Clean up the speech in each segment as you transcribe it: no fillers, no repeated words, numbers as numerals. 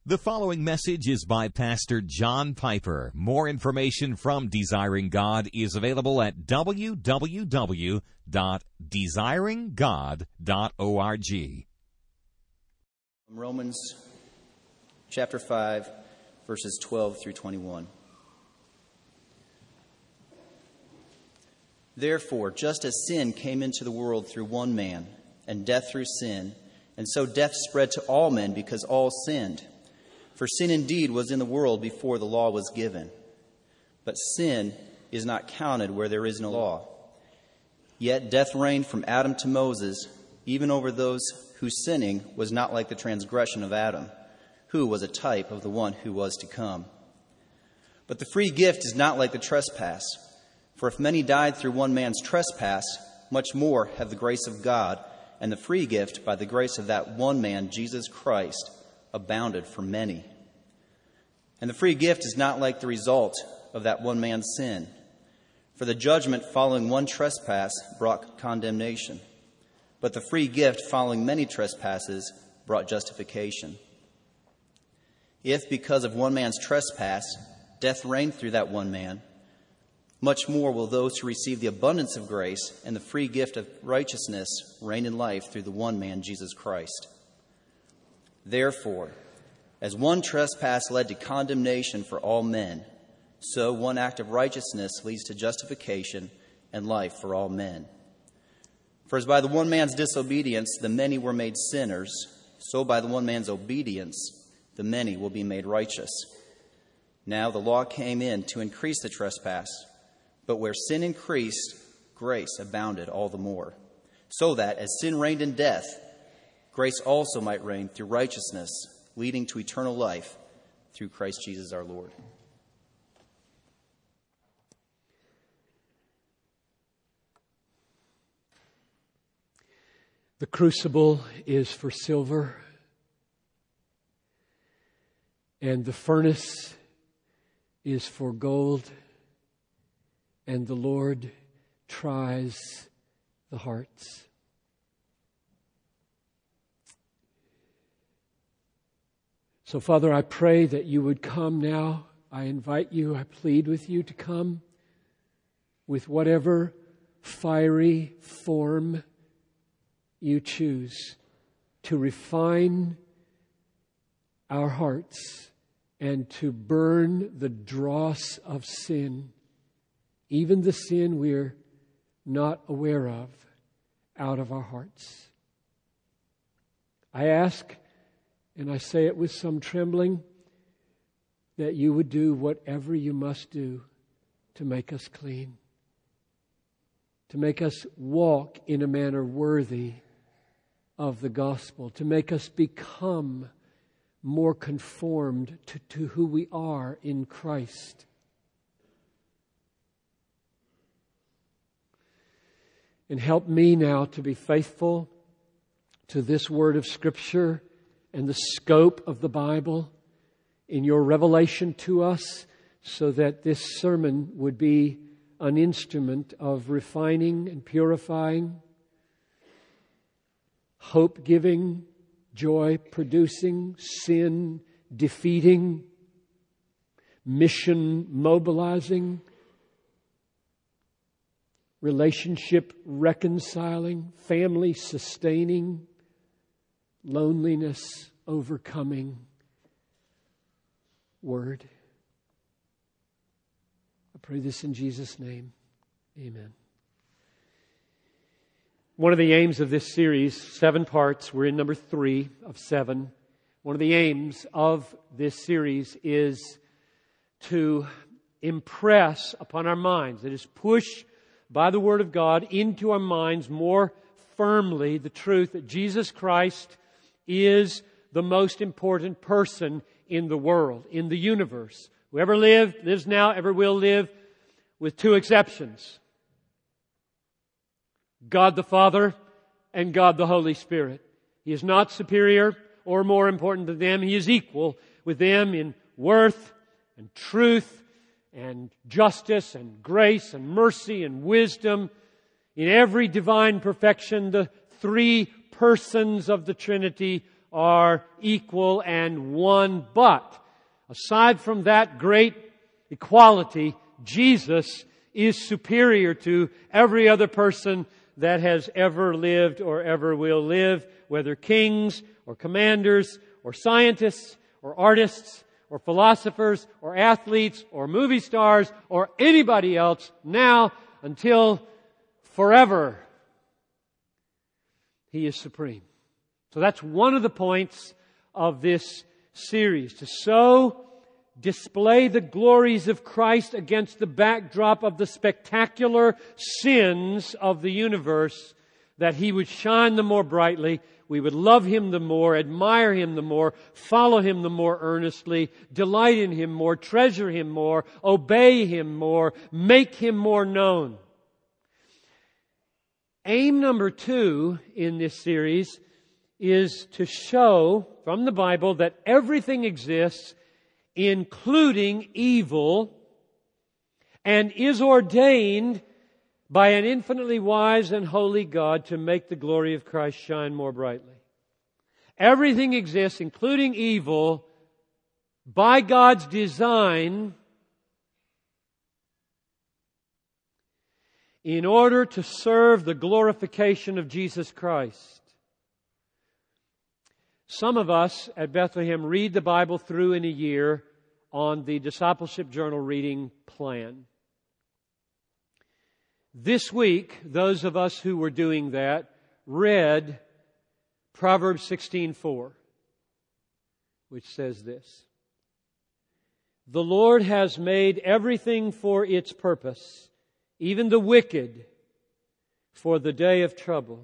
The following message is by Pastor John Piper. More information from Desiring God is available at www.desiringgod.org. Romans chapter 5, verses 12 through 21. Therefore, just as sin came into the world through one man, and death through sin, and so death spread to all men because all sinned. For sin indeed was in the world before the law was given. But sin is not counted where there is no law. Yet death reigned from Adam to Moses, even over those whose sinning was not like the transgression of Adam, who was a type of the one who was to come. But the free gift is not like the trespass. For if many died through one man's trespass, much more have the grace of God and the free gift by the grace of that one man, Jesus Christ, abounded for many. And the free gift is not like the result of that one man's sin. For the judgment following one trespass brought condemnation, but the free gift following many trespasses brought justification. If because of one man's trespass death reigned through that one man, much more will those who receive the abundance of grace and the free gift of righteousness reign in life through the one man, Jesus Christ. Therefore, as one trespass led to condemnation for all men, so one act of righteousness leads to justification and life for all men. For as by the one man's disobedience the many were made sinners, so by the one man's obedience the many will be made righteous. Now the law came in to increase the trespass, but where sin increased, grace abounded all the more, so that as sin reigned in death, grace also might reign through righteousness, leading to eternal life through Christ Jesus our Lord. The crucible is for silver, and the furnace is for gold, and the Lord tries the hearts. So, Father, I pray that you would come now. I invite you, I plead with you to come with whatever fiery form you choose to refine our hearts and to burn the dross of sin, even the sin we're not aware of, out of our hearts. I ask, and I say it with some trembling, that you would do whatever you must do to make us clean, to make us walk in a manner worthy of the gospel, to make us become more conformed to who we are in Christ. And help me now to be faithful to this word of Scripture and the scope of the Bible in your revelation to us, so that this sermon would be an instrument of refining and purifying, hope-giving, joy-producing, sin-defeating, mission-mobilizing, relationship-reconciling, family-sustaining, loneliness-overcoming word. I pray this in Jesus' name. Amen. One of the aims of this series, 7 parts, we're in number 3 of 7. One of the aims of this series is to impress upon our minds, that is, push by the Word of God into our minds more firmly the truth that Jesus Christ is the most important person in the world, in the universe. Whoever lived, lives now, ever will live, with 2 exceptions. God the Father and God the Holy Spirit. He is not superior or more important than them. He is equal with them in worth and truth and justice and grace and mercy and wisdom. In every divine perfection, the 3 persons of the Trinity are equal and one. But aside from that great equality, Jesus is superior to every other person that has ever lived or ever will live, whether kings or commanders or scientists or artists or philosophers or athletes or movie stars or anybody else now until forever. He is supreme. So that's one of the points of this series, to so display the glories of Christ against the backdrop of the spectacular sins of the universe, that He would shine the more brightly, we would love Him the more, admire Him the more, follow Him the more earnestly, delight in Him more, treasure Him more, obey Him more, make Him more known. Aim number 2 in this series is to show from the Bible that everything exists, including evil, and is ordained by an infinitely wise and holy God to make the glory of Christ shine more brightly. Everything exists, including evil, by God's design in order to serve the glorification of Jesus Christ. Some of us at Bethlehem read the Bible through in a year on the Discipleship Journal reading plan. This week, those of us who were doing that read Proverbs 16:4, which says this: "The Lord has made everything for its purpose, even the wicked for the day of trouble."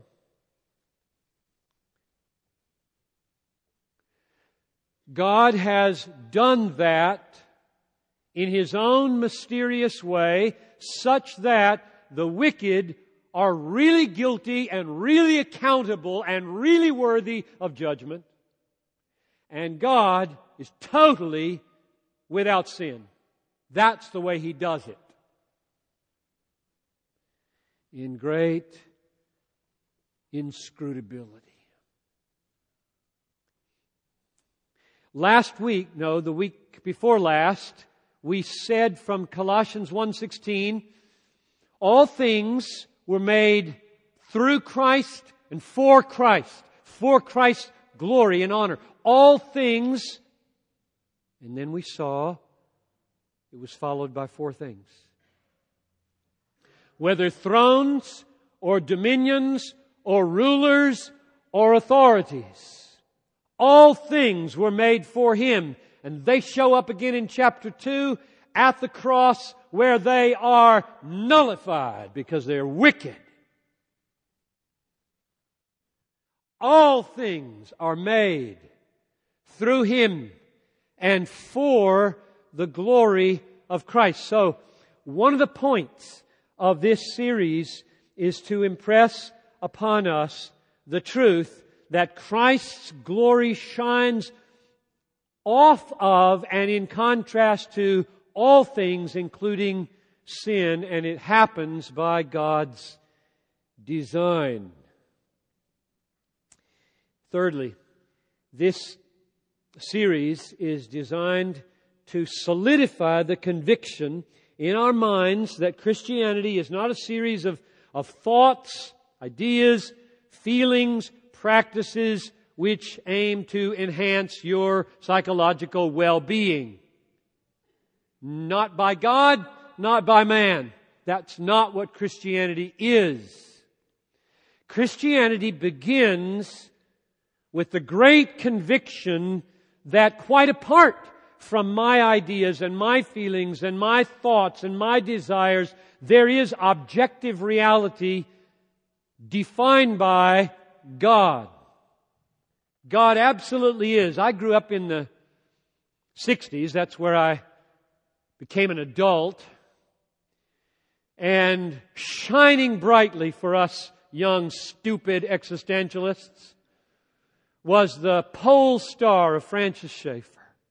God has done that in His own mysterious way, such that the wicked are really guilty and really accountable and really worthy of judgment. And God is totally without sin. That's the way He does it. In great inscrutability. The week before last, we said from Colossians 1:16, all things were made through Christ and for Christ's glory and honor. All things, and then we saw it was followed by 4 things. Whether thrones or dominions or rulers or authorities, all things were made for Him. And they show up again in chapter 2 at the cross, where they are nullified because they're wicked. All things are made through Him and for the glory of Christ. So, one of the points of this series is to impress upon us the truth that Christ's glory shines off of and in contrast to all things, including sin, and it happens by God's design. Thirdly, this series is designed to solidify the conviction in our minds that Christianity is not a series of thoughts, ideas, feelings, practices which aim to enhance your psychological well-being. Not by God, not by man. That's not what Christianity is. Christianity begins with the great conviction that quite apart from my ideas and my feelings and my thoughts and my desires, there is objective reality defined by God. God absolutely is. I grew up in the 60s. That's where I became an adult. And shining brightly for us young, stupid existentialists was the pole star of Francis Schaeffer.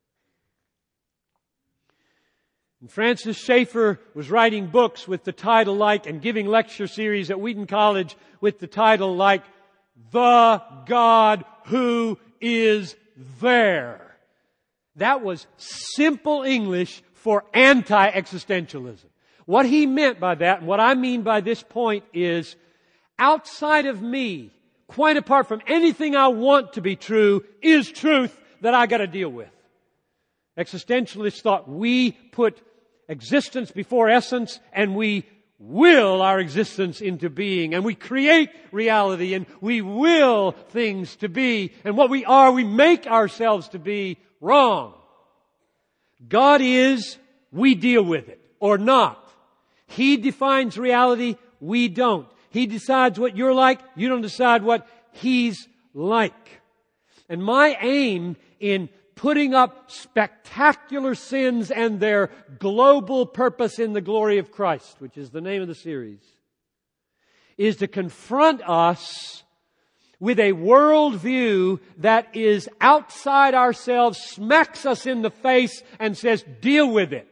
And Francis Schaeffer was writing books with the title like, and giving lecture series at Wheaton College with the title like, The God Who is there. That was simple English for anti-existentialism. What he meant by that, and what I mean by this point is, outside of me, quite apart from anything I want to be true, is truth that I got to deal with. Existentialists thought we put existence before essence, and we will our existence into being, and we create reality, and we will things to be, and what we are, we make ourselves to be. Wrong. God is, we deal with it, or not. He defines reality, we don't. He decides what you're like, you don't decide what He's like. And my aim in putting up spectacular sins and their global purpose in the glory of Christ, which is the name of the series, is to confront us with a worldview that is outside ourselves, smacks us in the face and says, deal with it.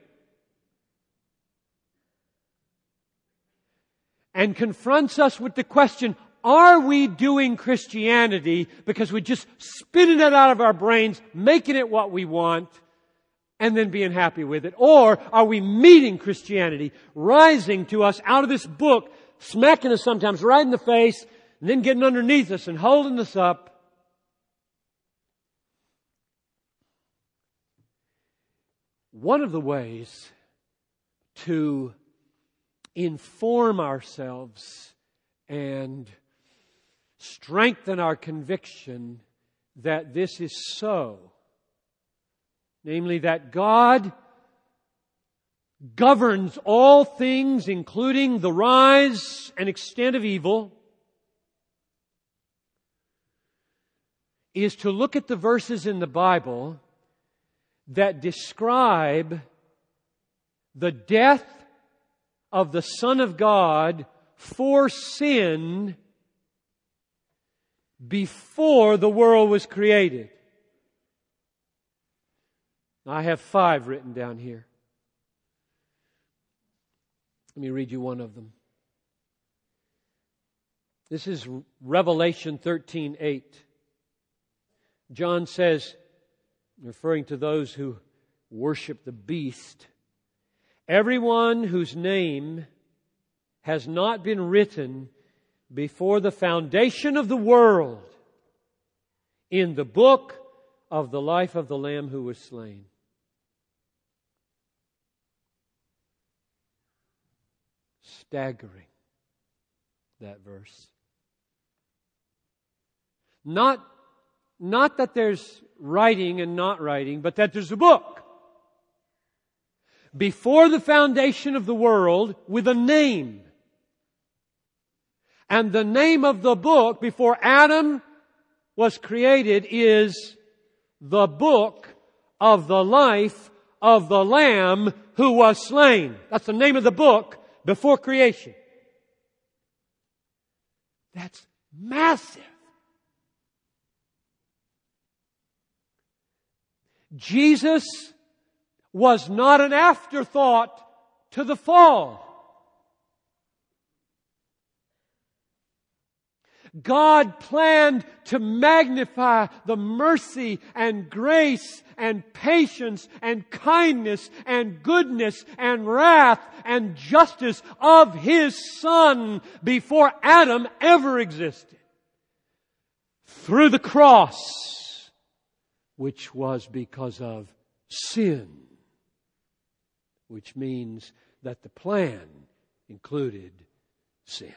And confronts us with the question, are we doing Christianity because we're just spitting it out of our brains, making it what we want, and then being happy with it? Or are we meeting Christianity, rising to us out of this book, smacking us sometimes right in the face, and then getting underneath us and holding us up? One of the ways to inform ourselves and strengthen our conviction that this is so, namely that God governs all things, including the rise and extent of evil, is to look at the verses in the Bible that describe the death of the Son of God for sin before the world was created. I have 5 written down here. Let me read you one of them. This is Revelation 13:8. John says, referring to those who worship the beast, everyone whose name has not been written before the foundation of the world in the book of the life of the Lamb who was slain. Staggering, that verse. Not that there's writing and not writing, but that there's a book. Before the foundation of the world with a name. And the name of the book before Adam was created is the book of the life of the Lamb who was slain. That's the name of the book before creation. That's massive. Jesus was not an afterthought to the fall. God planned to magnify the mercy and grace and patience and kindness and goodness and wrath and justice of His Son before Adam ever existed. Through the cross, which was because of sin, which means that the plan included sin.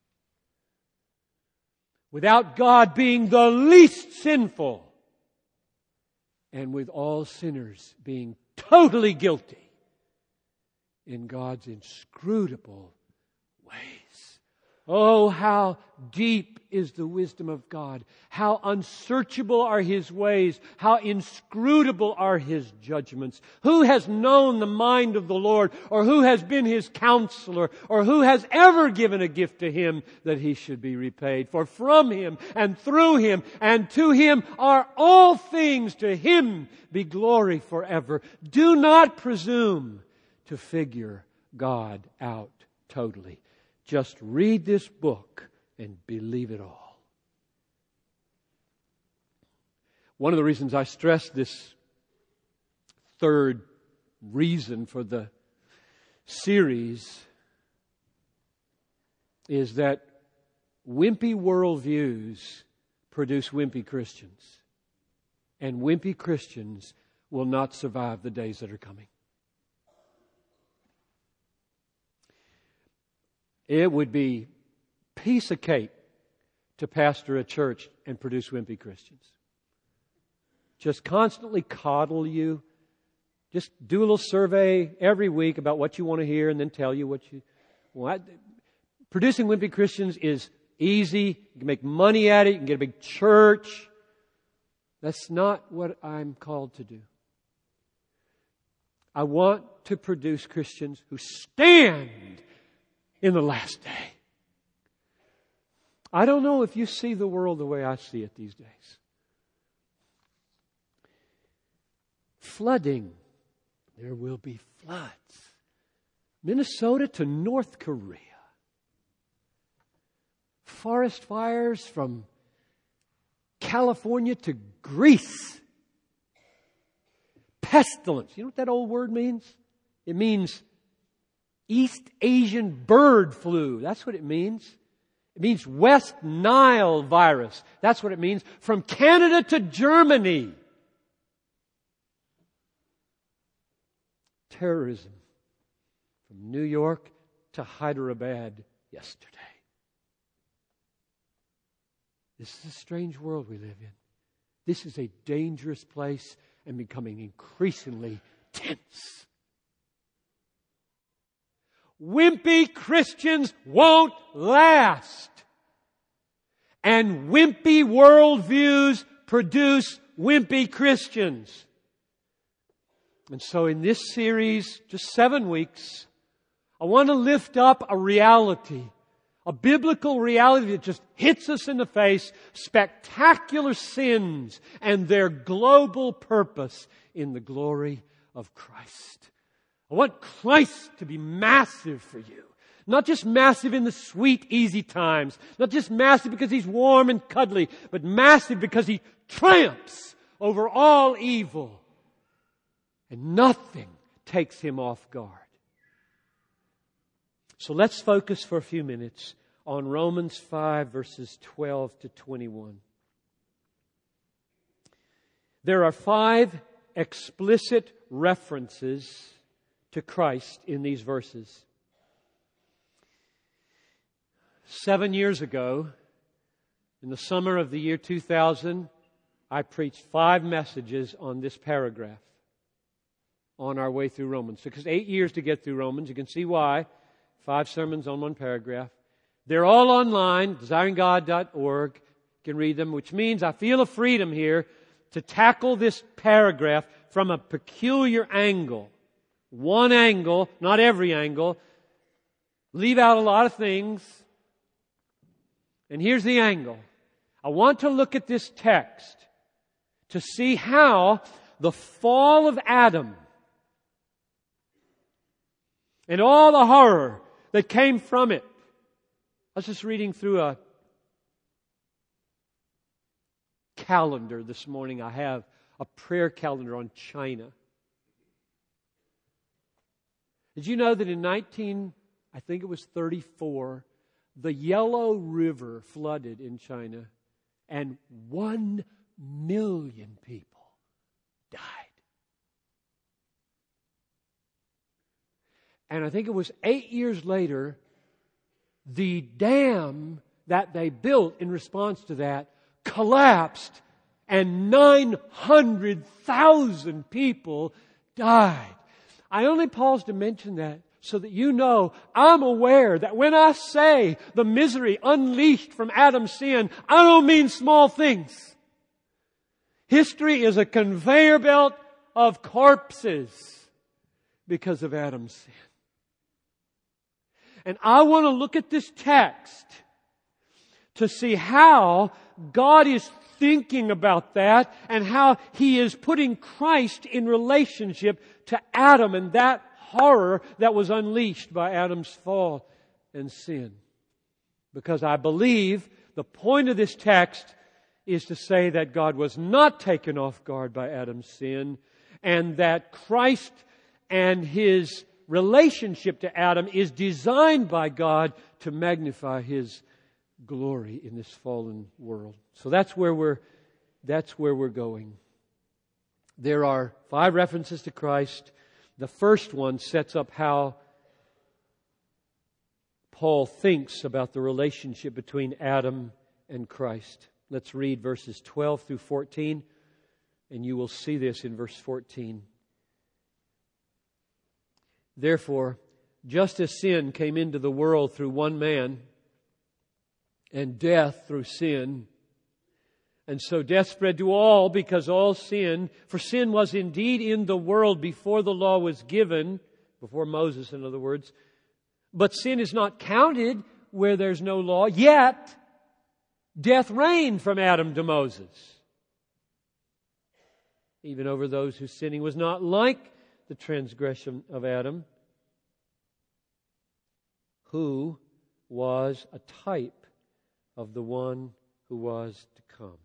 Without God being the least sinful, and with all sinners being totally guilty in God's inscrutable ways. Oh, how deep is the wisdom of God. How unsearchable are His ways. How inscrutable are His judgments. Who has known the mind of the Lord? Or who has been His counselor? Or who has ever given a gift to Him that He should be repaid? For from Him and through Him and to Him are all things. To Him be glory forever. Do not presume to figure God out totally. Just read this book and believe it all. One of the reasons I stress this third reason for the series is that wimpy worldviews produce wimpy Christians. And wimpy Christians will not survive the days that are coming. It would be piece of cake to pastor a church and produce wimpy Christians. Just constantly coddle you. Just do a little survey every week about what you want to hear and then tell you what you want. Producing wimpy Christians is easy. You can make money at it. You can get a big church. That's not what I'm called to do. I want to produce Christians who stand in the last day. I don't know if you see the world the way I see it these days. Flooding. There will be floods. Minnesota to North Korea. Forest fires from California to Greece. Pestilence. You know what that old word means? It means East Asian bird flu. That's what it means. It means West Nile virus. That's what it means. From Canada to Germany. Terrorism. From New York to Hyderabad yesterday. This is a strange world we live in. This is a dangerous place and becoming increasingly tense. Wimpy Christians won't last. And wimpy worldviews produce wimpy Christians. And so in this series, just 7 weeks, I want to lift up a reality, a biblical reality that just hits us in the face, spectacular sins and their global purpose in the glory of Christ. I want Christ to be massive for you. Not just massive in the sweet, easy times. Not just massive because He's warm and cuddly, but massive because He triumphs over all evil. And nothing takes Him off guard. So let's focus for a few minutes on Romans 5 verses 12 to 21. There are 5 explicit references to Christ in these verses. 7 years ago, in the summer of the year 2000, I preached 5 messages on this paragraph on our way through Romans. It took us 8 years to get through Romans. You can see why. 5 sermons on one paragraph. They're all online, desiringgod.org. You can read them, which means I feel a freedom here to tackle this paragraph from a peculiar angle. One angle, not every angle. Leave out a lot of things. And here's the angle. I want to look at this text to see how the fall of Adam and all the horror that came from it. I was just reading through a calendar this morning. I have a prayer calendar on China. Did you know that in 1934, the Yellow River flooded in China and 1 million people died? And I think it was 8 years later, the dam that they built in response to that collapsed and 900,000 people died. I only pause to mention that so that you know I'm aware that when I say the misery unleashed from Adam's sin, I don't mean small things. History is a conveyor belt of corpses because of Adam's sin. And I want to look at this text to see how God is thinking about that and how He is putting Christ in relationship to Adam and that horror that was unleashed by Adam's fall and sin. Because I believe the point of this text is to say that God was not taken off guard by Adam's sin, and that Christ and His relationship to Adam is designed by God to magnify His glory in this fallen world. So that's where we're going. There are 5 references to Christ. The first one sets up how Paul thinks about the relationship between Adam and Christ. Let's read verses 12 through 14, and you will see this in verse 14. Therefore, just as sin came into the world through one man, and death through sin, and so death spread to all because all sinned. For sin was indeed in the world before the law was given, before Moses, in other words. But sin is not counted where there's no law. Yet, death reigned from Adam to Moses, even over those whose sinning was not like the transgression of Adam, who was a type of the one who was to come.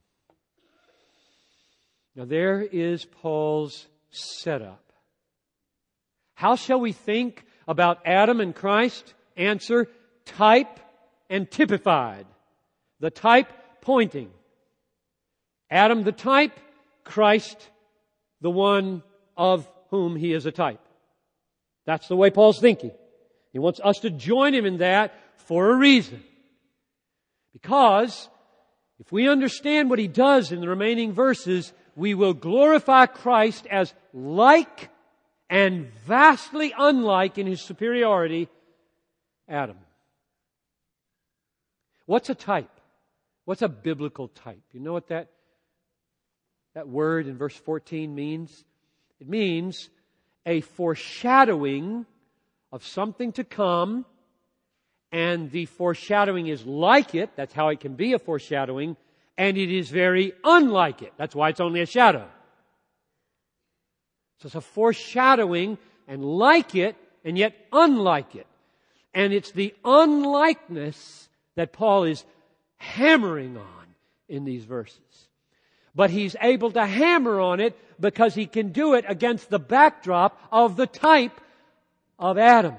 Now there is Paul's setup. How shall we think about Adam and Christ? Answer, type and typified. The type pointing. Adam the type, Christ the one of whom He is a type. That's the way Paul's thinking. He wants us to join him in that for a reason. Because if we understand what he does in the remaining verses, we will glorify Christ as like and vastly unlike in His superiority Adam. What's a type? What's a biblical type? You know what that word in verse 14 means? It means a foreshadowing of something to come, and the foreshadowing is like it. That's how it can be a foreshadowing. And it is very unlike it. That's why it's only a shadow. So it's a foreshadowing and like it, and yet unlike it. And it's the unlikeness that Paul is hammering on in these verses. But he's able to hammer on it because he can do it against the backdrop of the type of Adam.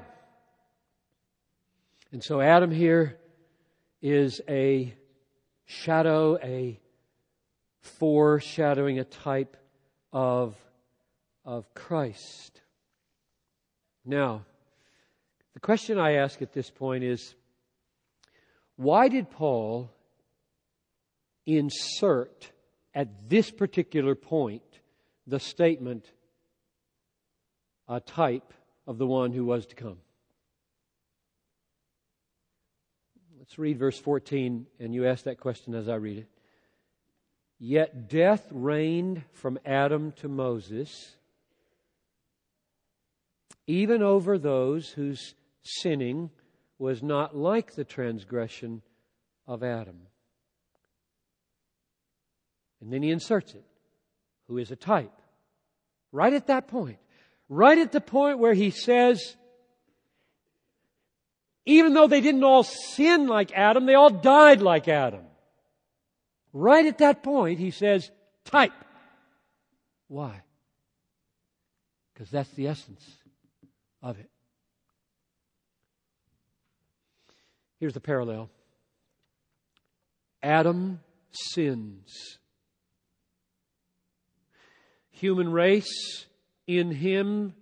And so Adam here is a shadow, a foreshadowing, a type of Christ. Now, the question I ask at this point is, why did Paul insert at this particular point the statement, a type of the one who was to come? Let's read verse 14, and you ask that question as I read it. Yet death reigned from Adam to Moses, even over those whose sinning was not like the transgression of Adam. And then he inserts it, who is a type. Right at that point. Right at the point where he says, even though they didn't all sin like Adam, they all died like Adam. Right at that point, he says, type. Why? Because that's the essence of it. Here's the parallel. Adam sins. Human race in him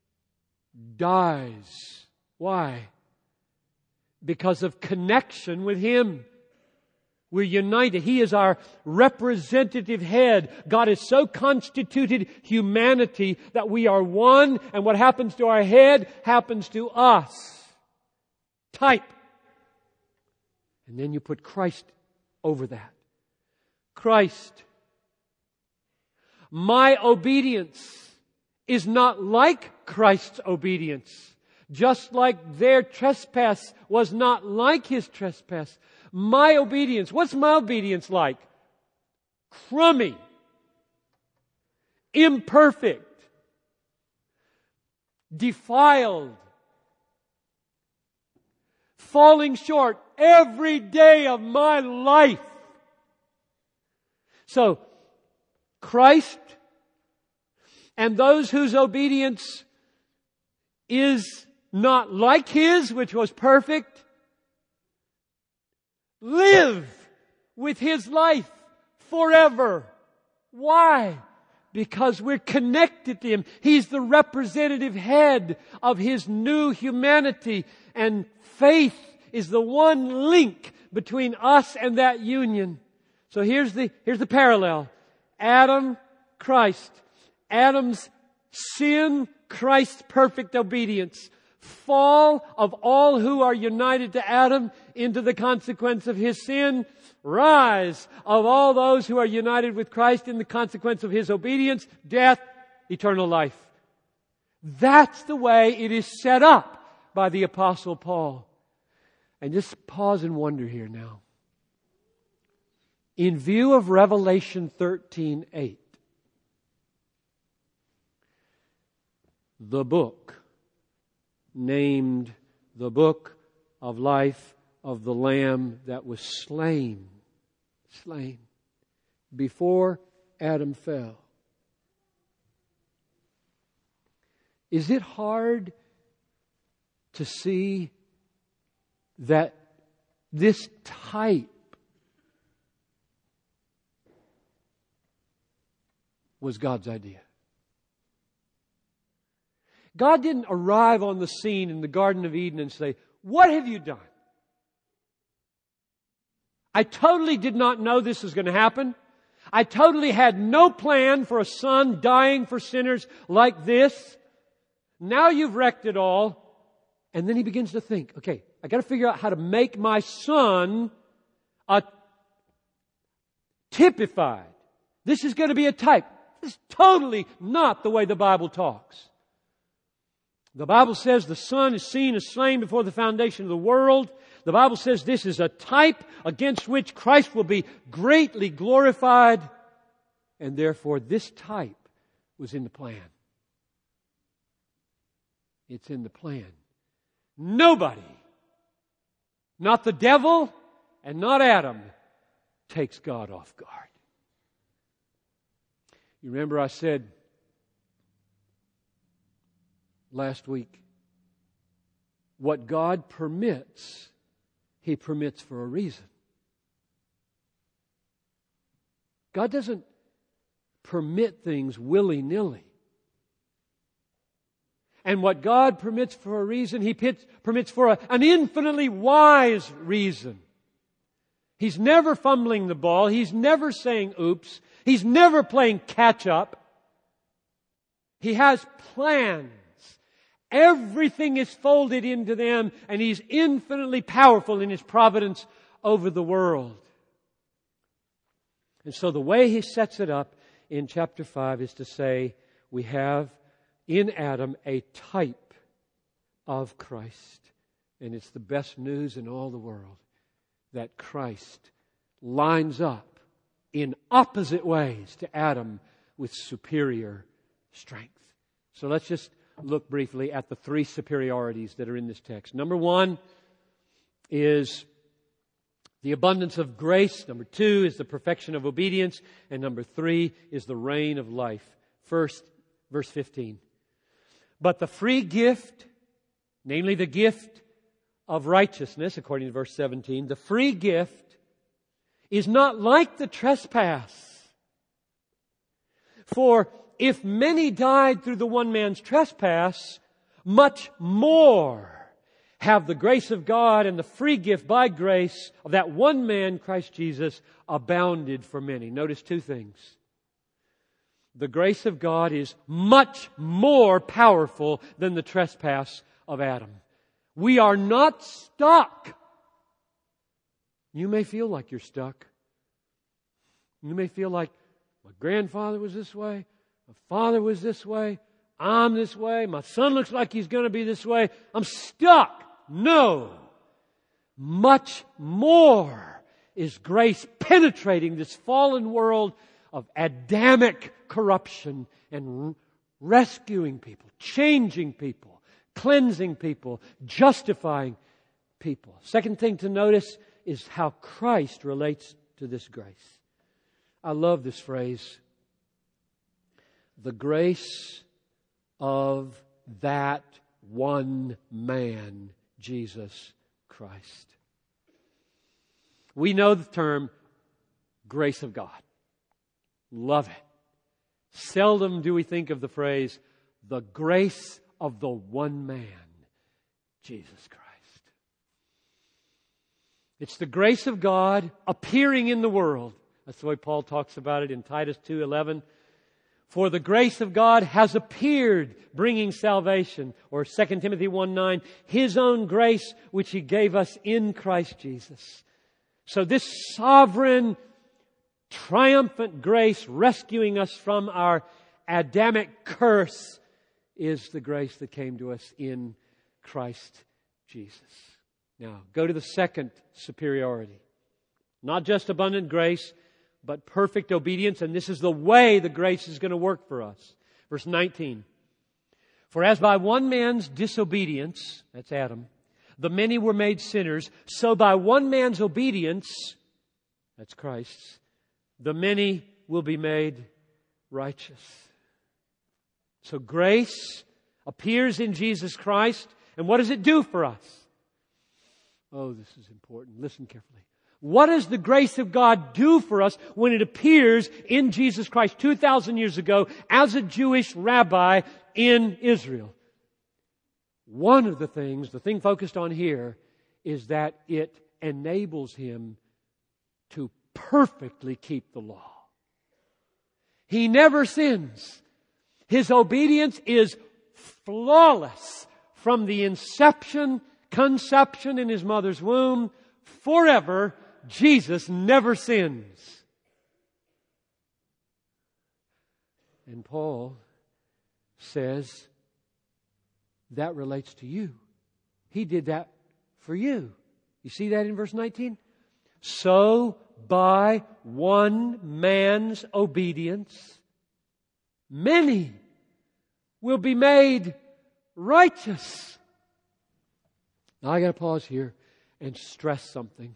dies. Why? Because of connection with Him. We're united. He is our representative head. God has so constituted humanity that we are one, and what happens to our head happens to us. Type. And then you put Christ over that. Christ. My obedience is not like Christ's obedience. Just like their trespass was not like His trespass. My obedience, what's my obedience like? Crummy. Imperfect. Defiled. Falling short every day of my life. So, Christ and those whose obedience is not like His, which was perfect, live with His life forever. Why? Because we're connected to Him. He's the representative head of His new humanity, and faith is the one link between us and that union. So here's the parallel. Adam, Christ. Adam's sin, Christ's perfect obedience. Fall of all who are united to Adam into the consequence of his sin. Rise of all those who are united with Christ in the consequence of His obedience. Death, eternal life. That's the way it is set up by the Apostle Paul. And just pause and wonder here now. In view of Revelation 13:8, the book named the book of life of the Lamb that was slain before Adam fell. Is it hard to see that this type was God's idea? God didn't arrive on the scene in the Garden of Eden and say, "What have you done? I totally did not know this was going to happen. I totally had no plan for a son dying for sinners like this. Now you've wrecked it all." And then he begins to think, okay, I got to figure out how to make my son a typified. This is going to be a type. This is totally not the way the Bible talks. The Bible says the Son is seen as slain before the foundation of the world. The Bible says this is a type against which Christ will be greatly glorified. And therefore this type was in the plan. It's in the plan. Nobody, not the devil and not Adam, takes God off guard. You remember I said last week, what God permits, He permits for a reason. God doesn't permit things willy-nilly. And what God permits for a reason, He permits for an infinitely wise reason. He's never fumbling the ball. He's never saying oops. He's never playing catch-up. He has plans. Everything is folded into them, and He's infinitely powerful in His providence over the world. And so the way He sets it up in chapter 5 is to say we have in Adam a type of Christ. And it's the best news in all the world that Christ lines up in opposite ways to Adam with superior strength. So let's just look briefly at the three superiorities that are in this text. Number one is the abundance of grace. Number two is the perfection of obedience. And number three is the reign of life. First, verse 15. But the free gift, namely the gift of righteousness, according to verse 17, the free gift is not like the trespass. For if many died through the one man's trespass, much more have the grace of God and the free gift by grace of that one man, Christ Jesus, abounded for many. Notice two things. The grace of God is much more powerful than the trespass of Adam. We are not stuck. You may feel like you're stuck. You may feel like my grandfather was this way, my father was this way, I'm this way, my son looks like he's going to be this way. I'm stuck. No. Much more is grace penetrating this fallen world of Adamic corruption and rescuing people, changing people, cleansing people, justifying people. Second thing to notice is how Christ relates to this grace. I love this phrase. The grace of that one man, Jesus Christ. We know the term grace of God. Love it. Seldom do we think of the phrase, the grace of the one man, Jesus Christ. It's the grace of God appearing in the world. That's the way Paul talks about it in Titus 2:11. For the grace of God has appeared, bringing salvation. Or 2 Timothy 1:9, His own grace which He gave us in Christ Jesus. So this sovereign, triumphant grace rescuing us from our Adamic curse is the grace that came to us in Christ Jesus. Now, go to the second superiority. Not just abundant grace, but perfect obedience. And this is the way the grace is going to work for us. Verse 19. For as by one man's disobedience, that's Adam, the many were made sinners, so by one man's obedience, that's Christ's, the many will be made righteous. So grace appears in Jesus Christ. And what does it do for us? Oh, this is important. Listen carefully. What does the grace of God do for us when it appears in Jesus Christ 2,000 years ago as a Jewish rabbi in Israel? One of the things, the thing focused on here, is that it enables Him to perfectly keep the law. He never sins. His obedience is flawless from the conception in His mother's womb, forever. Jesus never sins. And Paul says that relates to you. He did that for you. You see that in verse 19? So by one man's obedience, many will be made righteous. Now I got to pause here and stress something.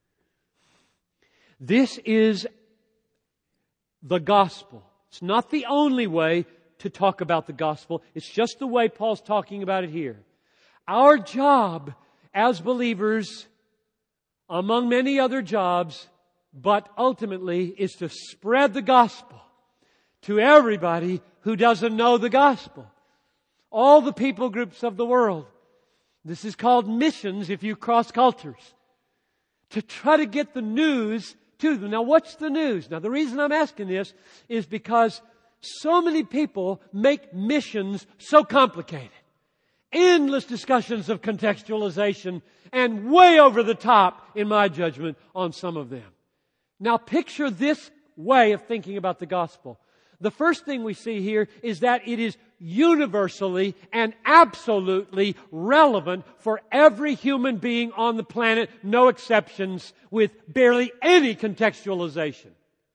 This is the gospel. It's not the only way to talk about the gospel. It's just the way Paul's talking about it here. Our job as believers, among many other jobs, but ultimately is to spread the gospel to everybody who doesn't know the gospel. All the people groups of the world. This is called missions if you cross cultures. To try to get the news to them. Now what's the news? Now the reason I'm asking this is because so many people make missions so complicated. Endless discussions of contextualization and way over the top, in my judgment, on some of them. Now picture this way of thinking about the gospel. The first thing we see here is that it is universally and absolutely relevant for every human being on the planet, no exceptions, with barely any contextualization.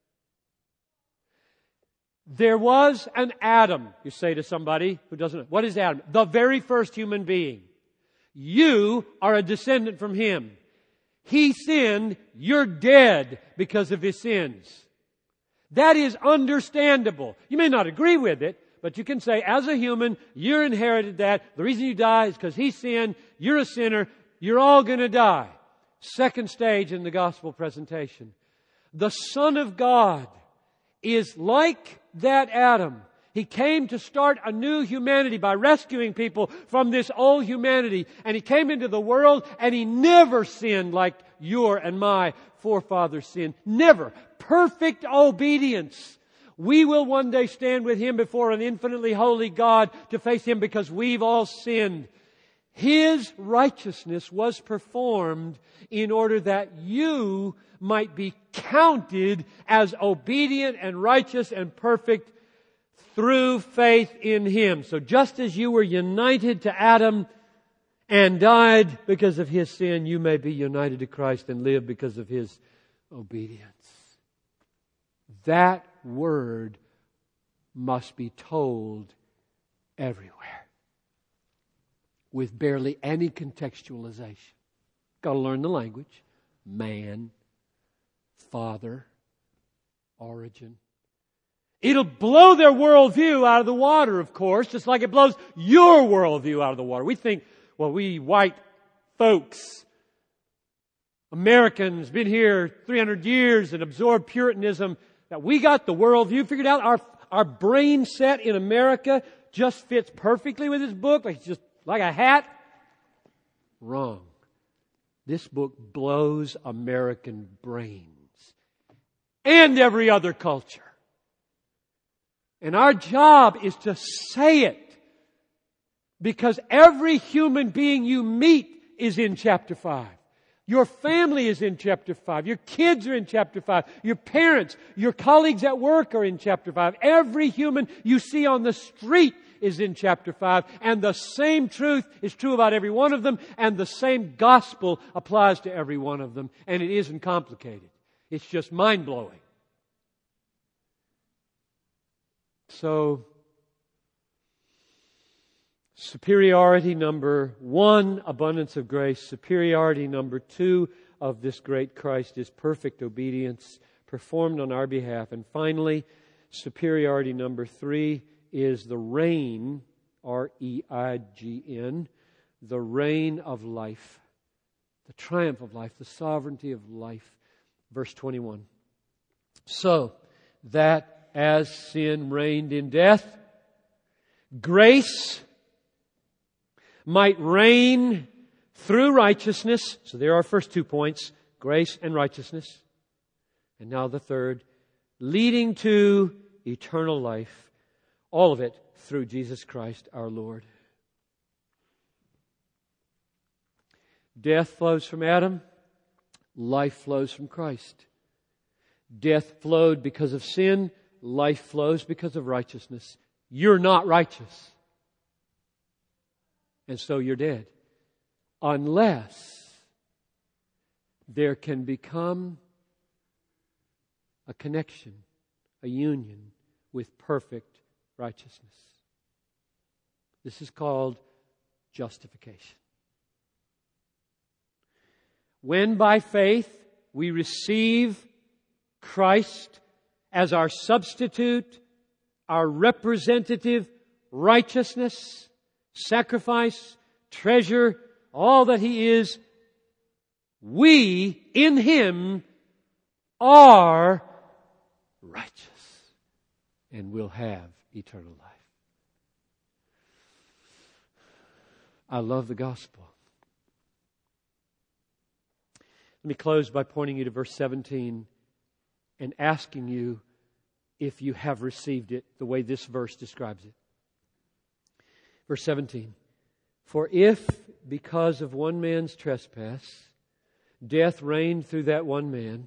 There was an Adam, you say to somebody who doesn't know. What is Adam? The very first human being. You are a descendant from him. He sinned, you're dead because of his sins. That is understandable. You may not agree with it, but you can say, as a human, you inherited that. The reason you die is because he sinned. You're a sinner. You're all going to die. Second stage in the gospel presentation. The Son of God is like that Adam. He came to start a new humanity by rescuing people from this old humanity. And He came into the world and He never sinned like your and my forefathers sinned. Never. Perfect obedience. We will one day stand with Him before an infinitely holy God to face Him because we've all sinned. His righteousness was performed in order that you might be counted as obedient and righteous and perfect through faith in Him. So just as you were united to Adam and died because of his sin, you may be united to Christ and live because of His obedience. That word must be told everywhere with barely any contextualization. Got to learn the language. Man, Father, origin. It'll blow their worldview out of the water, of course, just like it blows your worldview out of the water. We think, well, we white folks, Americans, been here 300 years and absorbed Puritanism, that we got the worldview figured out. Our brain set in America just fits perfectly with this book, like it's just like a hat. Wrong. This book blows American brains and every other culture. And our job is to say it, because every human being you meet is in chapter 5. Your family is in chapter 5. Your kids are in chapter 5. Your parents, your colleagues at work are in chapter 5. Every human you see on the street is in chapter 5. And the same truth is true about every one of them. And the same gospel applies to every one of them. And it isn't complicated. It's just mind-blowing. So, superiority number 1, abundance of grace. Superiority number 2 of this great Christ is perfect obedience performed on our behalf. And finally, superiority number 3 is the reign, R-E-I-G-N, the reign of life, the triumph of life, the sovereignty of life. Verse 21. So that as sin reigned in death, grace might reign through righteousness. So there are our first 2 points, grace and righteousness. And now the third, leading to eternal life. All of it through Jesus Christ our Lord. Death flows from Adam. Life flows from Christ. Death flowed because of sin. Life flows because of righteousness. You're not righteous. And so you're dead. Unless there can become a connection, a union with perfect righteousness. This is called justification. When by faith we receive Christ as our substitute, our representative righteousness, sacrifice, treasure, all that He is, we in Him are righteous and will have eternal life. I love the gospel. Let me close by pointing you to verse 17 and asking you if you have received it the way this verse describes it. Verse 17. For if, because of one man's trespass, death reigned through that one man,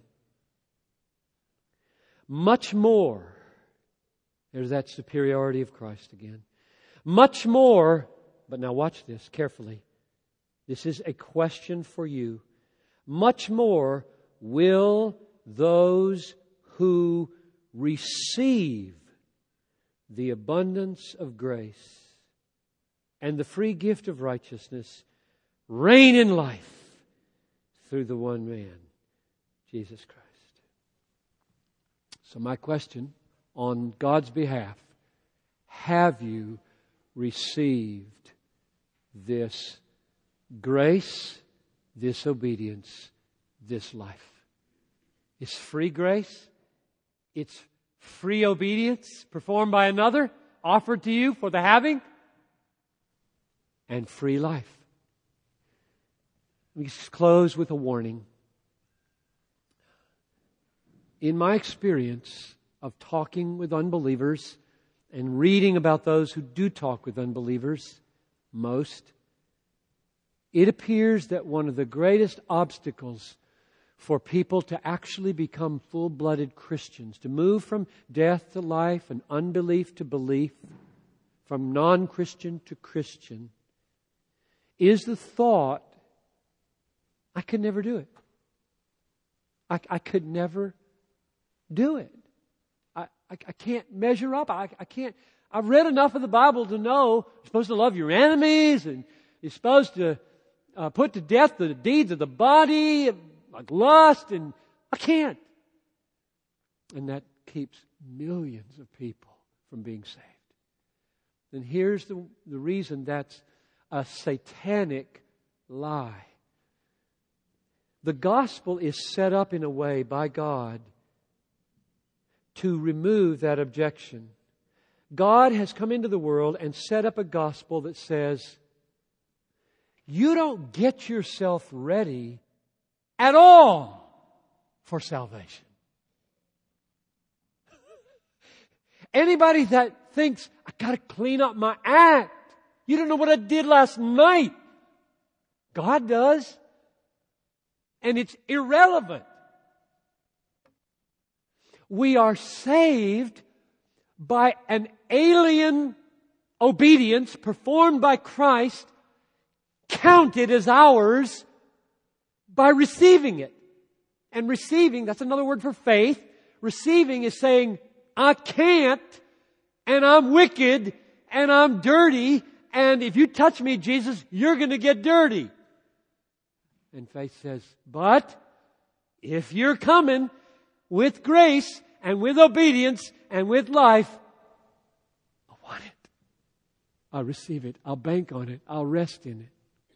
much more, there's that superiority of Christ again, much more, but now watch this carefully. This is a question for you. Much more will those who receive the abundance of grace and the free gift of righteousness reign in life through the one man, Jesus Christ. So my question on God's behalf, have you received this grace, this obedience, this life? It's free grace. It's free obedience performed by another, offered to you for the having, and free life. Let me just close with a warning. In my experience of talking with unbelievers and reading about those who do talk with unbelievers, it appears that one of the greatest obstacles for people to actually become full-blooded Christians, to move from death to life and unbelief to belief, from non-Christian to Christian, is the thought, I could never do it. I could never do it. I can't measure up. I can't. I've read enough of the Bible to know you're supposed to love your enemies and you're supposed to put to death the deeds of the body, like lust, and I can't. And that keeps millions of people from being saved. And here's the reason that's a satanic lie. The gospel is set up in a way by God to remove that objection. God has come into the world and set up a gospel that says, you don't get yourself ready at all for salvation. Anybody that thinks, I got to clean up my act. You don't know what I did last night. God does. And it's irrelevant. We are saved by an alien obedience performed by Christ, counted as ours by receiving it. And receiving, that's another word for faith. Receiving is saying, I can't, and I'm wicked, and I'm dirty, and if you touch me, Jesus, you're going to get dirty. And faith says, but if you're coming with grace and with obedience and with life, I want it. I'll receive it. I'll bank on it. I'll rest in it.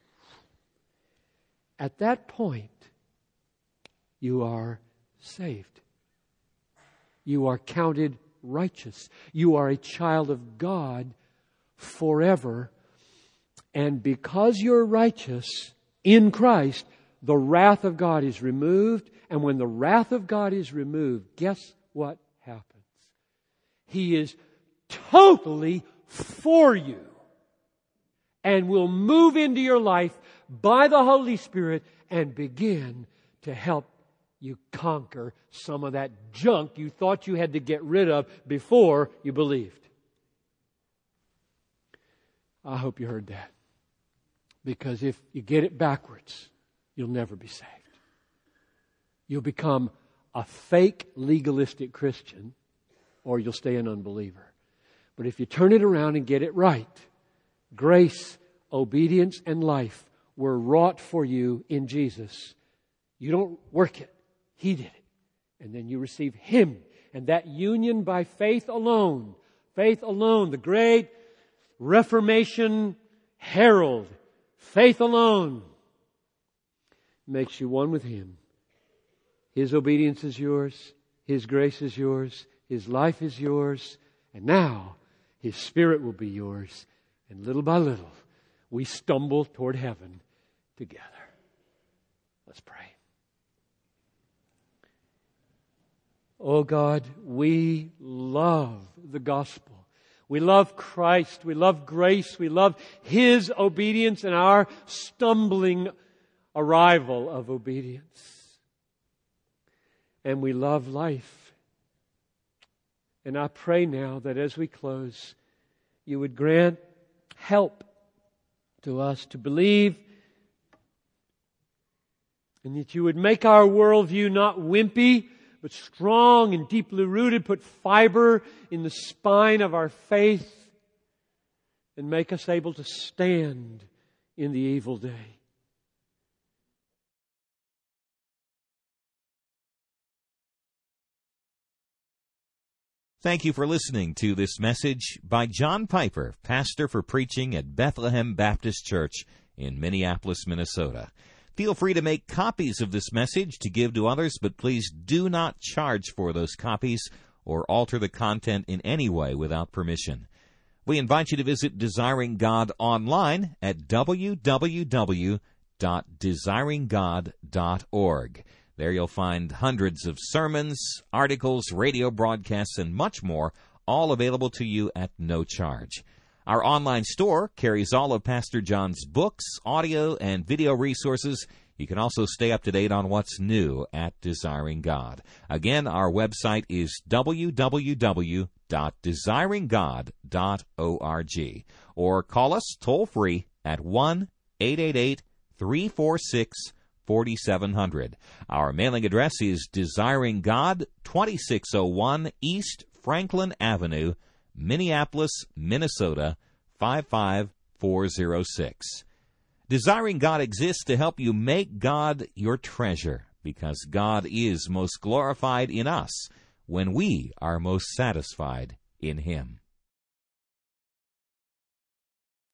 At that point, you are saved. You are counted righteous. You are a child of God forever. And because you're righteous in Christ, the wrath of God is removed. And when the wrath of God is removed, guess what happens? He is totally for you and will move into your life by the Holy Spirit and begin to help you conquer some of that junk you thought you had to get rid of before you believed. I hope you heard that. Because if you get it backwards, you'll never be saved. You'll become a fake legalistic Christian, or you'll stay an unbeliever. But if you turn it around and get it right, grace, obedience, and life were wrought for you in Jesus. You don't work it. He did it. And then you receive Him. And that union by faith alone, the great Reformation herald, faith alone, makes you one with Him. His obedience is yours. His grace is yours. His life is yours. And now His Spirit will be yours. And little by little, we stumble toward heaven together. Let's pray. Oh God, we love the gospel. We love Christ. We love grace. We love His obedience and our stumbling arrival of obedience. And we love life. And I pray now that as we close, You would grant help to us to believe, and that You would make our worldview not wimpy, but strong and deeply rooted, put fiber in the spine of our faith, and make us able to stand in the evil day. Thank you for listening to this message by John Piper, pastor for preaching at Bethlehem Baptist Church in Minneapolis, Minnesota. Feel free to make copies of this message to give to others, but please do not charge for those copies or alter the content in any way without permission. We invite you to visit Desiring God online at www.desiringgod.org. There you'll find hundreds of sermons, articles, radio broadcasts, and much more, all available to you at no charge. Our online store carries all of Pastor John's books, audio, and video resources. You can also stay up to date on what's new at Desiring God. Again, our website is www.desiringgod.org. Or call us toll-free at 1-888-346-4700. Our mailing address is Desiring God, 2601 East Franklin Avenue, Minneapolis, Minnesota, 55406. Desiring God exists to help you make God your treasure, because God is most glorified in us when we are most satisfied in Him.